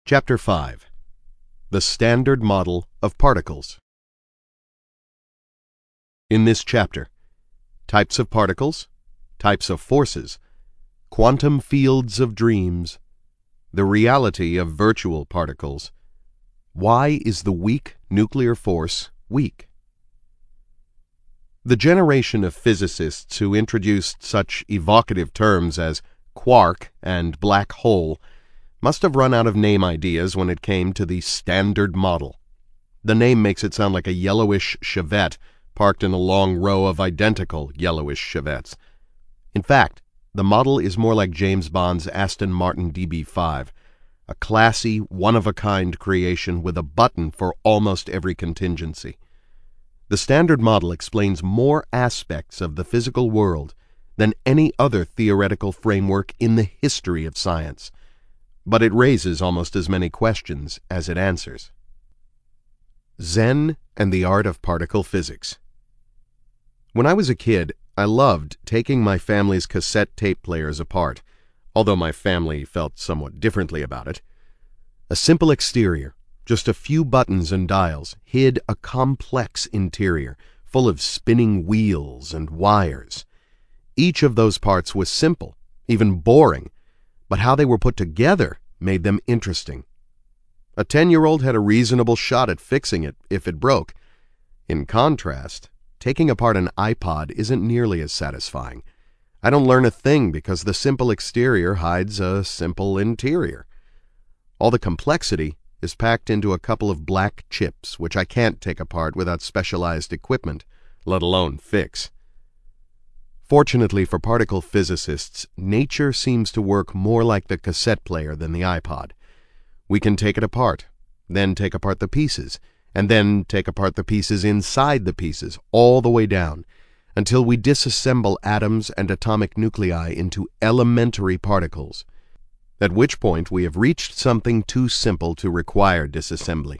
Chapter 5. The Standard Model of Particles. In this chapter, types of particles, types of forces, quantum fields of dreams, the reality of virtual particles, why is the weak nuclear force weak? The generation of physicists who introduced such evocative terms as quark and black hole must have run out of name ideas when it came to the Standard Model. The name makes it sound like a yellowish Chevette parked in a long row of identical yellowish Chevettes. In fact, the model is more like James Bond's Aston Martin DB5, a classy, one-of-a-kind creation with a button for almost every contingency. The Standard Model explains more aspects of the physical world than any other theoretical framework in the history of science, but it raises almost as many questions as it answers. Zen and the Art of Particle Physics. When I was a kid, I loved taking my family's cassette tape players apart, although my family felt somewhat differently about it. A simple exterior, just a few buttons and dials, hid a complex interior full of spinning wheels and wires. Each of those parts was simple, even boring, but how they were put together made them interesting. A 10-year-old had a reasonable shot at fixing it if it broke. In contrast, taking apart an iPod isn't nearly as satisfying. I don't learn a thing because the simple exterior hides a simple interior. All the complexity is packed into a couple of black chips, which I can't take apart without specialized equipment, let alone fix. Fortunately for particle physicists, nature seems to work more like the cassette player than the iPod. We can take it apart, then take apart the pieces, and then take apart the pieces inside the pieces, all the way down, until we disassemble atoms and atomic nuclei into elementary particles, at which point we have reached something too simple to require disassembly.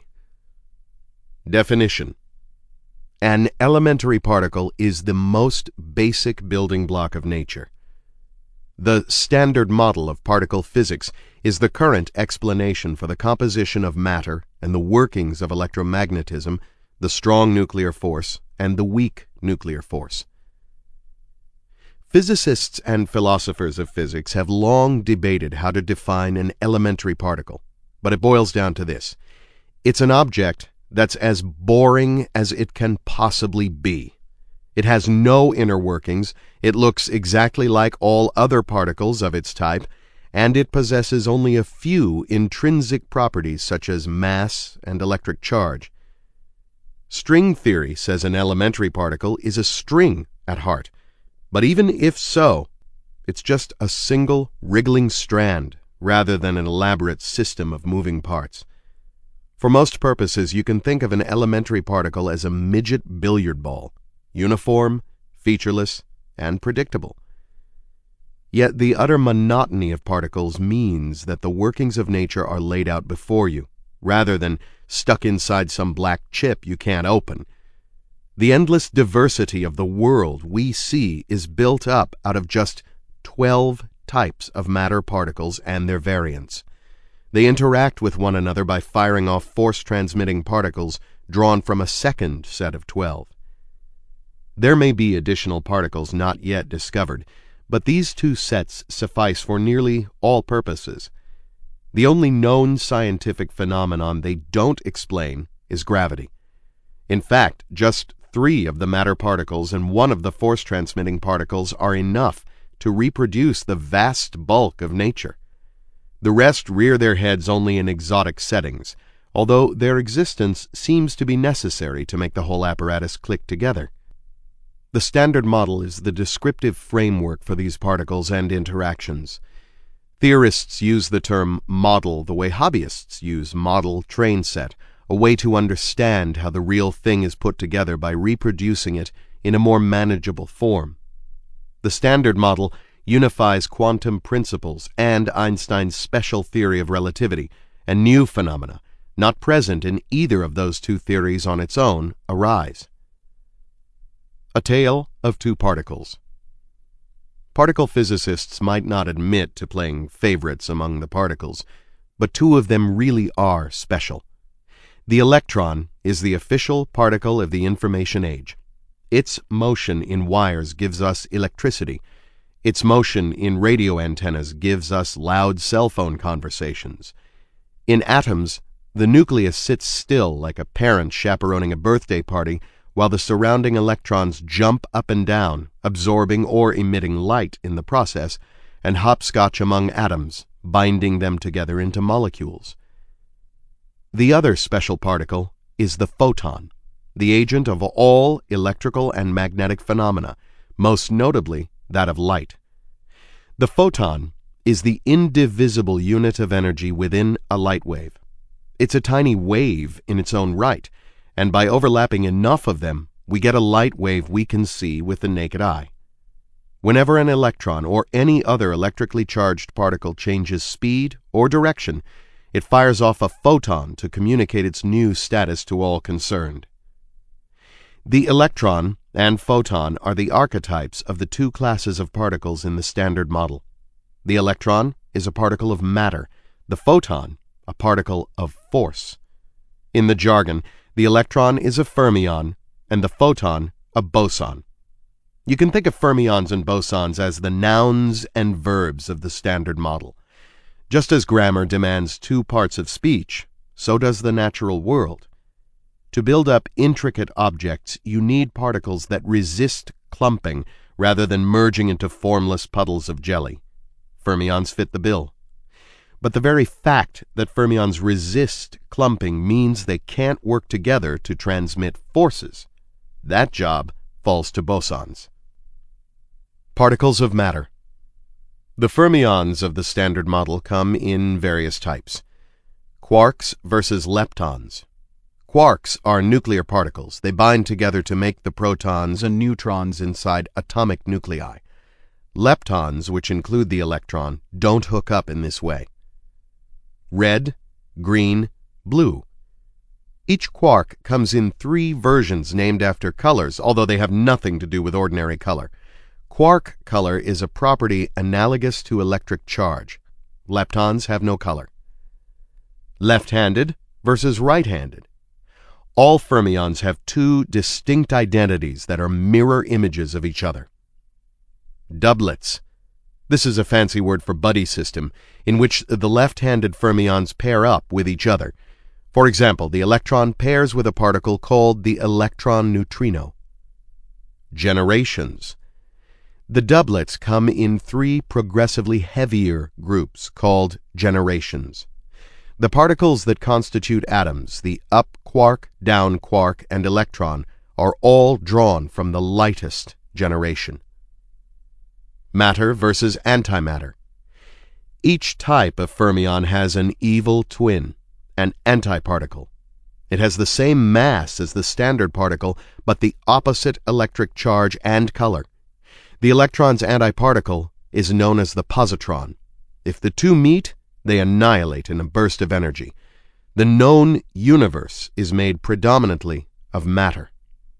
Definition. An elementary particle is the most basic building block of nature. The Standard Model of Particle Physics is the current explanation for the composition of matter and the workings of electromagnetism, the strong nuclear force, and the weak nuclear force. Physicists and philosophers of physics have long debated how to define an elementary particle, but it boils down to this. It's an object that's as boring as it can possibly be. It has no inner workings, it looks exactly like all other particles of its type, and it possesses only a few intrinsic properties such as mass and electric charge. String theory says an elementary particle is a string at heart, but even if so, it's just a single wriggling strand rather than an elaborate system of moving parts. For most purposes, you can think of an elementary particle as a midget billiard ball, uniform, featureless, and predictable. Yet the utter monotony of particles means that the workings of nature are laid out before you, rather than stuck inside some black chip you can't open. The endless diversity of the world we see is built up out of just 12 types of matter particles and their variants. They interact with one another by firing off force-transmitting particles drawn from a second set of 12. There may be additional particles not yet discovered, but these two sets suffice for nearly all purposes. The only known scientific phenomenon they don't explain is gravity. In fact, just 3 of the matter particles and 1 of the force-transmitting particles are enough to reproduce the vast bulk of nature. The rest rear their heads only in exotic settings, although their existence seems to be necessary to make the whole apparatus click together. The Standard Model is the descriptive framework for these particles and interactions. Theorists use the term model the way hobbyists use model train set, a way to understand how the real thing is put together by reproducing it in a more manageable form. The Standard Model unifies quantum principles and Einstein's special theory of relativity, and new phenomena, not present in either of those two theories on its own, arise. A Tale of Two Particles. Particle physicists might not admit to playing favorites among the particles, but two of them really are special. The electron is the official particle of the information age. Its motion in wires gives us electricity. Its motion in radio antennas gives us loud cell phone conversations. In atoms, the nucleus sits still like a parent chaperoning a birthday party while the surrounding electrons jump up and down, absorbing or emitting light in the process, and hopscotch among atoms, binding them together into molecules. The other special particle is the photon, the agent of all electrical and magnetic phenomena, most notably that of light. The photon is the indivisible unit of energy within a light wave. It's a tiny wave in its own right, and by overlapping enough of them, we get a light wave we can see with the naked eye. Whenever an electron or any other electrically charged particle changes speed or direction, it fires off a photon to communicate its new status to all concerned. The electron and photon are the archetypes of the two classes of particles in the Standard Model. The electron is a particle of matter, the photon a particle of force. In the jargon, the electron is a fermion and the photon a boson. You can think of fermions and bosons as the nouns and verbs of the Standard Model. Just as grammar demands two parts of speech, so does the natural world. To build up intricate objects, you need particles that resist clumping rather than merging into formless puddles of jelly. Fermions fit the bill. But the very fact that fermions resist clumping means they can't work together to transmit forces. That job falls to bosons. Particles of matter. The fermions of the Standard Model come in various types. Quarks versus leptons. Quarks are nuclear particles. They bind together to make the protons and neutrons inside atomic nuclei. Leptons, which include the electron, don't hook up in this way. Red, green, blue. Each quark comes in 3 versions named after colors, although they have nothing to do with ordinary color. Quark color is a property analogous to electric charge. Leptons have no color. Left-handed versus right-handed. All fermions have 2 distinct identities that are mirror images of each other. Doublets. This is a fancy word for buddy system, in which the left-handed fermions pair up with each other. For example, the electron pairs with a particle called the electron neutrino. Generations. The doublets come in 3 progressively heavier groups called generations. The particles that constitute atoms, the up quark, down quark, and electron, are all drawn from the lightest generation. Matter versus antimatter. Each type of fermion has an evil twin, an antiparticle. It has the same mass as the standard particle, but the opposite electric charge and color. The electron's antiparticle is known as the positron. If the two meet, they annihilate in a burst of energy. The known universe is made predominantly of matter.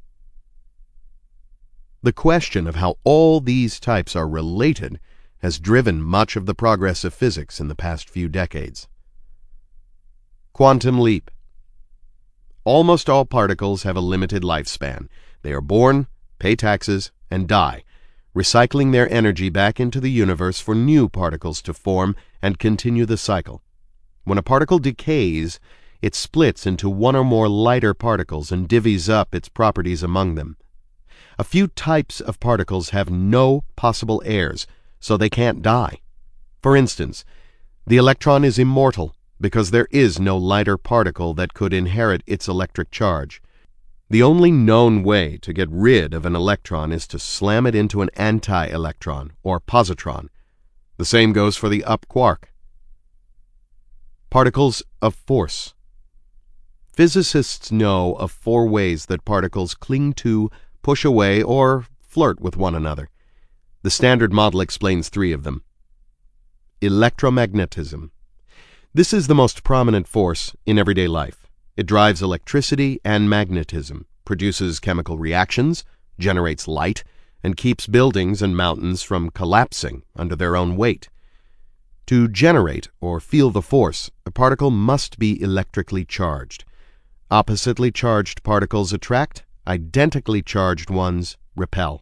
The question of how all these types are related has driven much of the progress of physics in the past few decades. Quantum leap. Almost all particles have a limited lifespan. They are born, pay taxes, and die, recycling their energy back into the universe for new particles to form and continue the cycle. When a particle decays, it splits into one or more lighter particles and divvies up its properties among them. A few types of particles have no possible heirs, so they can't die. For instance, the electron is immortal because there is no lighter particle that could inherit its electric charge. The only known way to get rid of an electron is to slam it into an anti-electron, or positron. The same goes for the up quark. Particles of force. Physicists know of 4 ways that particles cling to, push away, or flirt with one another. The Standard Model explains 3 of them. Electromagnetism. This is the most prominent force in everyday life. It drives electricity and magnetism, produces chemical reactions, generates light, and keeps buildings and mountains from collapsing under their own weight. To generate or feel the force, a particle must be electrically charged. Oppositely charged particles attract, identically charged ones repel.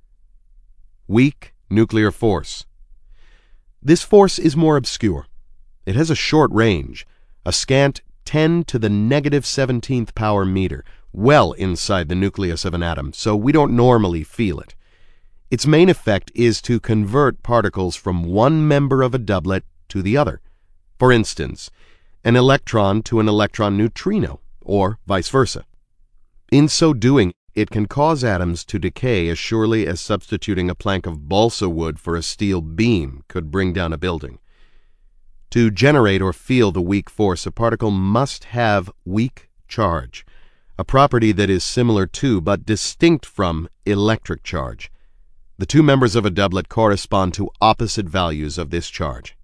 Weak nuclear force. This force is more obscure. It has a short range, a scant 10 to the negative 17th power meter, well inside the nucleus of an atom, so we don't normally feel it. Its main effect is to convert particles from one member of a doublet to the other. For instance, an electron to an electron neutrino, or vice versa. In so doing, it can cause atoms to decay as surely as substituting a plank of balsa wood for a steel beam could bring down a building. To generate or feel the weak force, a particle must have weak charge, a property that is similar to but distinct from electric charge. The two members of a doublet correspond to opposite values of this charge.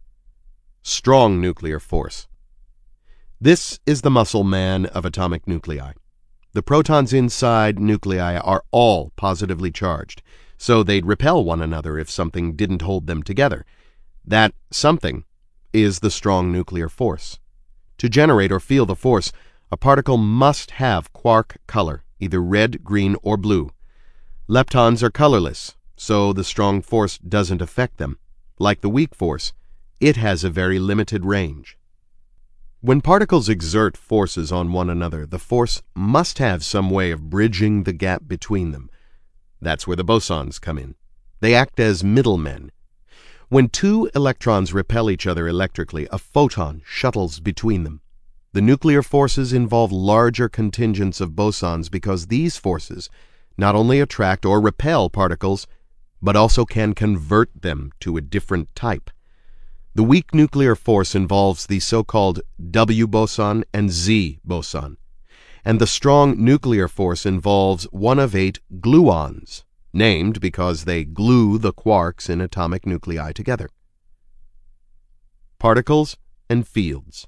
Strong nuclear force. This is the muscle man of atomic nuclei. The protons inside nuclei are all positively charged, so they'd repel one another if something didn't hold them together. That something is the strong nuclear force. To generate or feel the force, a particle must have quark color, either red, green, or blue. Leptons are colorless, so the strong force doesn't affect them. Like the weak force, it has a very limited range. When particles exert forces on one another, the force must have some way of bridging the gap between them. That's where the bosons come in. They act as middlemen. When two electrons repel each other electrically, a photon shuttles between them. The nuclear forces involve larger contingents of bosons because these forces not only attract or repel particles, but also can convert them to a different type. The weak nuclear force involves the so-called W boson and Z boson, and the strong nuclear force involves one of 8 gluons, named because they glue the quarks in atomic nuclei together. Particles and fields.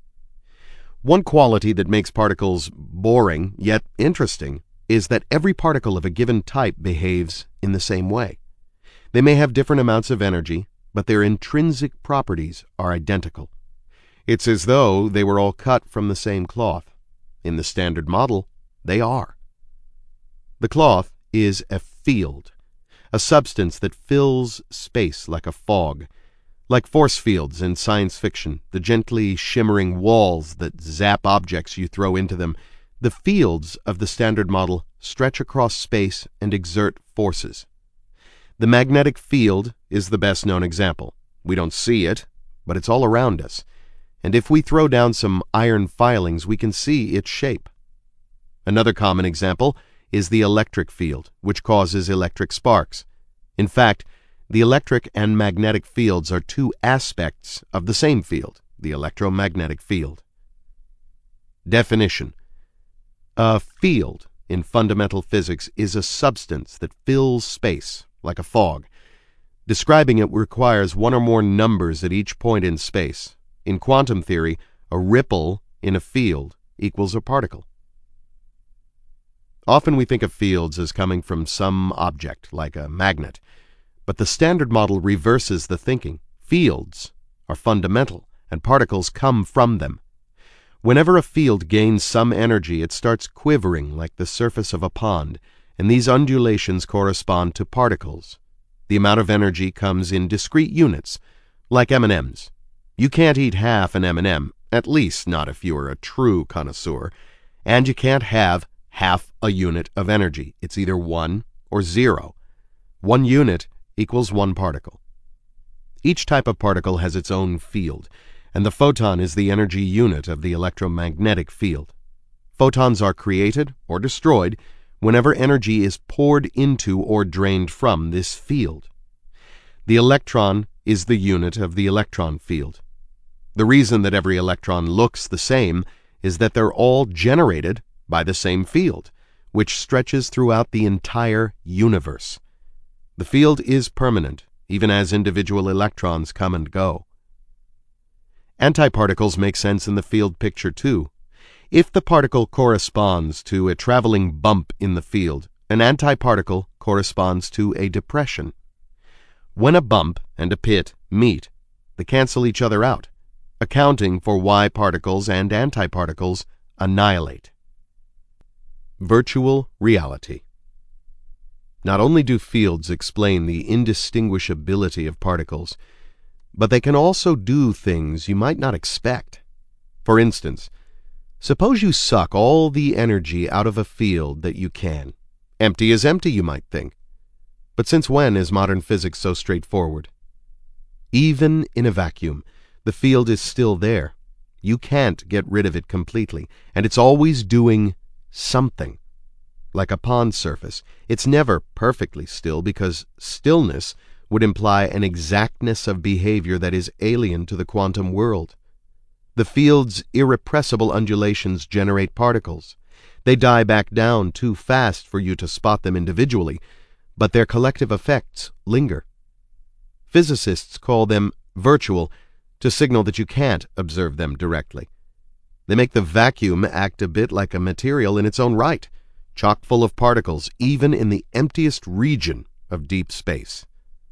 One quality that makes particles boring yet interesting is that every particle of a given type behaves in the same way. They may have different amounts of energy, but their intrinsic properties are identical. It's as though they were all cut from the same cloth. In the Standard Model, they are. The cloth is a field, a substance that fills space like a fog. Like force fields in science fiction, the gently shimmering walls that zap objects you throw into them, the fields of the Standard Model stretch across space and exert forces. The magnetic field is the best known example. We don't see it, but it's all around us. And if we throw down some iron filings, we can see its shape. Another common example is the electric field, which causes electric sparks. In fact, the electric and magnetic fields are two aspects of the same field, the electromagnetic field. Definition. A field in fundamental physics is a substance that fills space like a fog. Describing it requires one or more numbers at each point in space. In quantum theory, a ripple in a field equals a particle. Often we think of fields as coming from some object, like a magnet, but the Standard Model reverses the thinking. Fields are fundamental, and particles come from them. Whenever a field gains some energy, it starts quivering like the surface of a pond, and these undulations correspond to particles. The amount of energy comes in discrete units, like M&Ms. You can't eat half an M&M, at least not if you are a true connoisseur, and you can't have half a unit of energy. It's either 1 or 0. 1 unit equals 1 particle. Each type of particle has its own field, and the photon is the energy unit of the electromagnetic field. Photons are created or destroyed whenever energy is poured into or drained from this field. The electron is the unit of the electron field. The reason that every electron looks the same is that they're all generated by the same field, which stretches throughout the entire universe. The field is permanent, even as individual electrons come and go. Antiparticles make sense in the field picture too. If the particle corresponds to a traveling bump in the field, an antiparticle corresponds to a depression. When a bump and a pit meet, they cancel each other out. accounting for why particles and antiparticles annihilate. Virtual reality. Not only do fields explain the indistinguishability of particles, but they can also do things you might not expect. For instance, suppose you suck all the energy out of a field that you can. Empty is empty, you might think. But since when is modern physics so straightforward? Even in a vacuum, the field is still there. You can't get rid of it completely, and it's always doing something. Like a pond surface, it's never perfectly still because stillness would imply an exactness of behavior that is alien to the quantum world. The field's irrepressible undulations generate particles. They die back down too fast for you to spot them individually, but their collective effects linger. Physicists call them virtual to signal that you can't observe them directly. They make the vacuum act a bit like a material in its own right, chock full of particles, even in the emptiest region of deep space.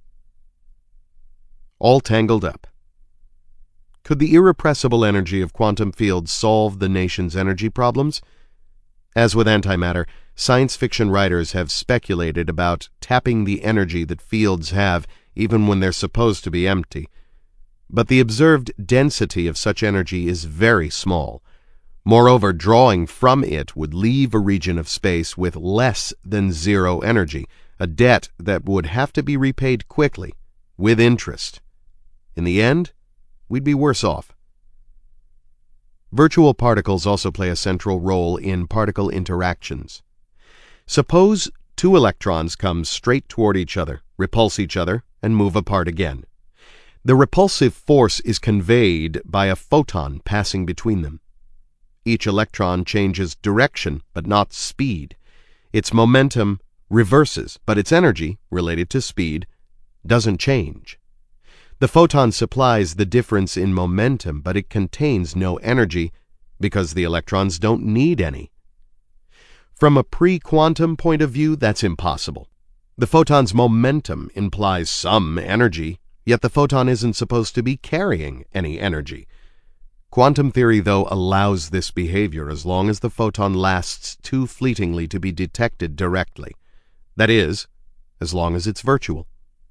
All tangled up. Could the irrepressible energy of quantum fields solve the nation's energy problems? As with antimatter, science fiction writers have speculated about tapping the energy that fields have even when they're supposed to be empty. But the observed density of such energy is very small. Moreover, drawing from it would leave a region of space with less than zero energy, a debt that would have to be repaid quickly, with interest. In the end, we'd be worse off. Virtual particles also play a central role in particle interactions. Suppose two electrons come straight toward each other, repulse each other, and move apart again. The repulsive force is conveyed by a photon passing between them. Each electron changes direction, but not speed. Its momentum reverses, but its energy, related to speed, doesn't change. The photon supplies the difference in momentum, but it contains no energy because the electrons don't need any. From a pre-quantum point of view, that's impossible. The photon's momentum implies some energy, yet the photon isn't supposed to be carrying any energy. Quantum theory, though, allows this behavior as long as the photon lasts too fleetingly to be detected directly. That is, as long as it's virtual.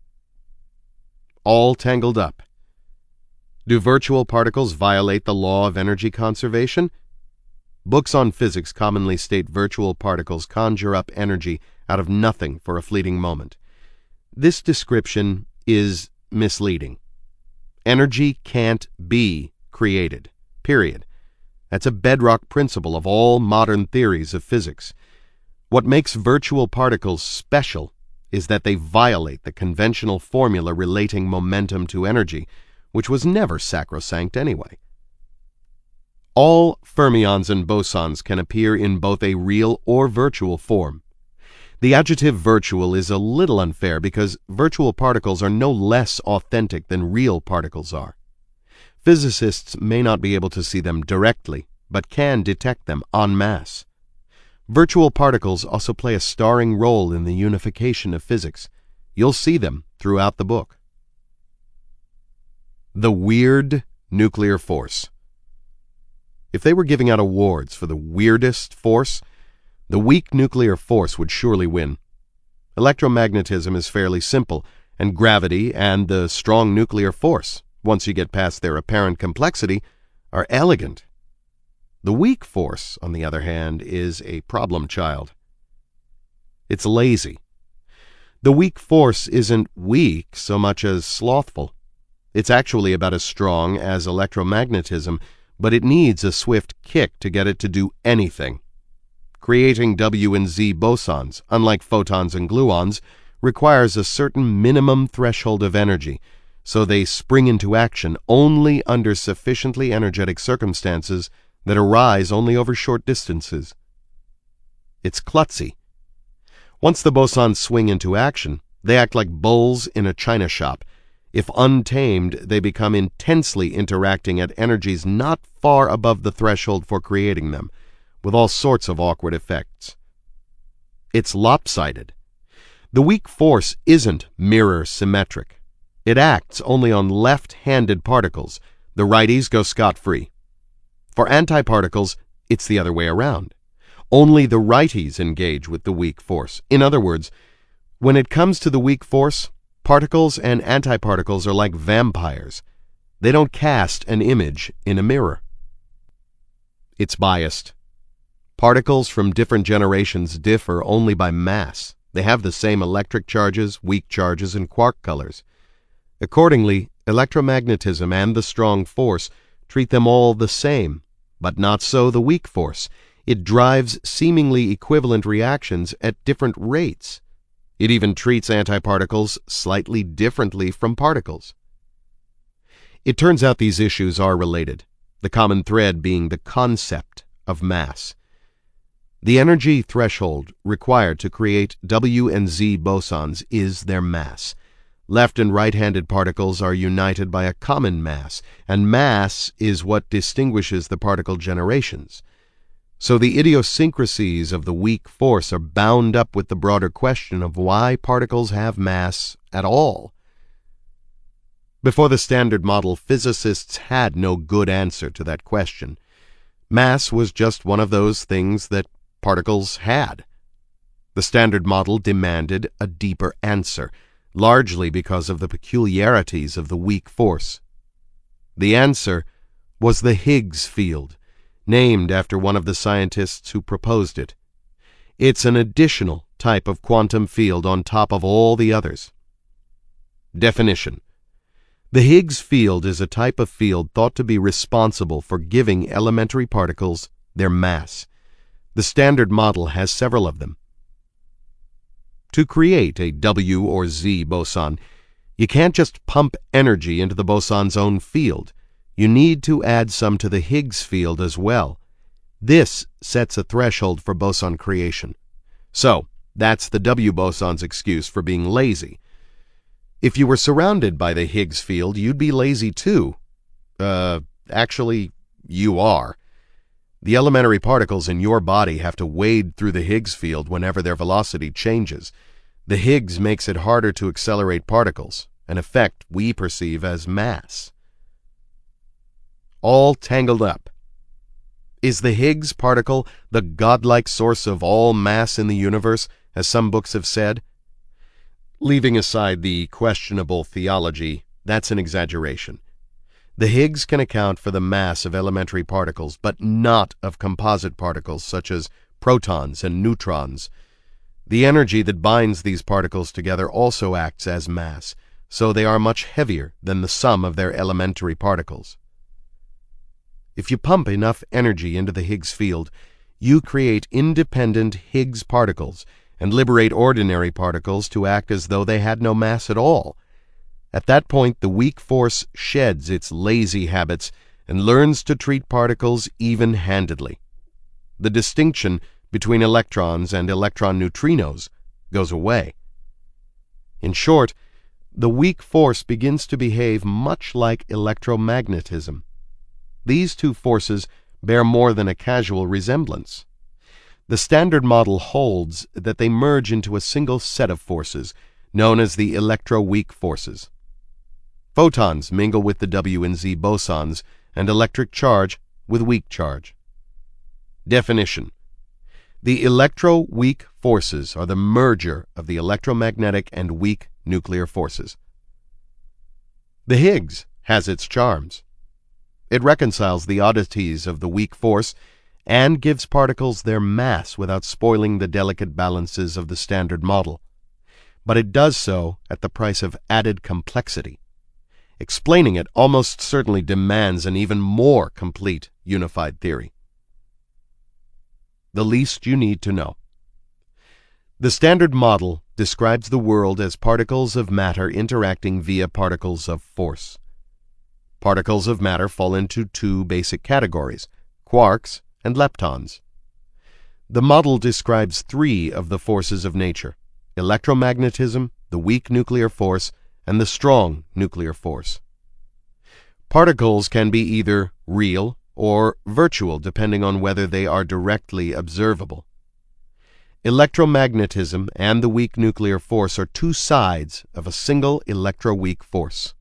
All tangled up. Do virtual particles violate the law of energy conservation? Books on physics commonly state virtual particles conjure up energy out of nothing for a fleeting moment. This description is misleading. Energy can't be created, period. That's a bedrock principle of all modern theories of physics. What makes virtual particles special is that they violate the conventional formula relating momentum to energy, which was never sacrosanct anyway. All fermions and bosons can appear in both a real or virtual form. The adjective virtual is a little unfair because virtual particles are no less authentic than real particles are. Physicists may not be able to see them directly, but can detect them en masse. Virtual particles also play a starring role in the unification of physics. You'll see them throughout the book. The weird nuclear force. If they were giving out awards for the weirdest force, the weak nuclear force would surely win. Electromagnetism is fairly simple, and gravity and the strong nuclear force, once you get past their apparent complexity, are elegant. The weak force, on the other hand, is a problem child. It's lazy. The weak force isn't weak so much as slothful. It's actually about as strong as electromagnetism, but it needs a swift kick to get it to do anything. Creating W and Z bosons, unlike photons and gluons, requires a certain minimum threshold of energy, so they spring into action only under sufficiently energetic circumstances that arise only over short distances. It's klutzy. Once the bosons swing into action, they act like bulls in a china shop. If untamed, they become intensely interacting at energies not far above the threshold for creating them, with all sorts of awkward effects. It's lopsided. The weak force isn't mirror symmetric. It acts only on left-handed particles, the The righties go scot-free. For antiparticles, it's the other way around. Only the righties engage with the weak force. In other words, when it comes to the weak force, particles and antiparticles are like vampires. They don't cast an image in a mirror. It's biased. Particles from different generations differ only by mass. They have the same electric charges, weak charges, and quark colors. Accordingly, electromagnetism and the strong force treat them all the same, but not so the weak force. It drives seemingly equivalent reactions at different rates. It even treats antiparticles slightly differently from particles. It turns out these issues are related, the common thread being the concept of mass. The energy threshold required to create W and Z bosons is their mass. Left and right-handed particles are united by a common mass, and mass is what distinguishes the particle generations. So the idiosyncrasies of the weak force are bound up with the broader question of why particles have mass at all. Before the Standard Model, physicists had no good answer to that question. Mass was just one of those things that particles had. The Standard Model demanded a deeper answer, largely because of the peculiarities of the weak force. The answer was the Higgs field, named after one of the scientists who proposed it. It's an additional type of quantum field on top of all the others. Definition: the Higgs field is a type of field thought to be responsible for giving elementary particles their mass. The Standard Model has several of them. To create a W or Z boson, you can't just pump energy into the boson's own field. You need to add some to the Higgs field as well. This sets a threshold for boson creation. So, that's the W boson's excuse for being lazy. If you were surrounded by the Higgs field, you'd be lazy too. Actually, you are. The elementary particles in your body have to wade through the Higgs field whenever their velocity changes. The Higgs makes it harder to accelerate particles, an effect we perceive as mass. All tangled up. Is the Higgs particle the godlike source of all mass in the universe, as some books have said? Leaving aside the questionable theology, that's an exaggeration. The Higgs can account for the mass of elementary particles, but not of composite particles such as protons and neutrons. The energy that binds these particles together also acts as mass, so they are much heavier than the sum of their elementary particles. If you pump enough energy into the Higgs field, you create independent Higgs particles and liberate ordinary particles to act as though they had no mass at all. At that point, the weak force sheds its lazy habits and learns to treat particles even-handedly. The distinction between electrons and electron neutrinos goes away. In short, the weak force begins to behave much like electromagnetism. These two forces bear more than a casual resemblance. The Standard Model holds that they merge into a single set of forces, known as the electroweak forces. Photons mingle with the W and Z bosons, and electric charge with weak charge. Definition: the electroweak forces are the merger of the electromagnetic and weak nuclear forces. The Higgs has its charms. It reconciles the oddities of the weak force and gives particles their mass without spoiling the delicate balances of the Standard Model. But it does so at the price of added complexity. Explaining it almost certainly demands an even more complete unified theory. The least you need to know. The Standard Model describes the world as particles of matter interacting via particles of force. Particles of matter fall into two basic categories: quarks and leptons. The model describes three of the forces of nature: electromagnetism, the weak nuclear force, and the strong nuclear force. Particles can be either real or virtual, depending on whether they are directly observable. Electromagnetism and the weak nuclear force are two sides of a single electroweak force.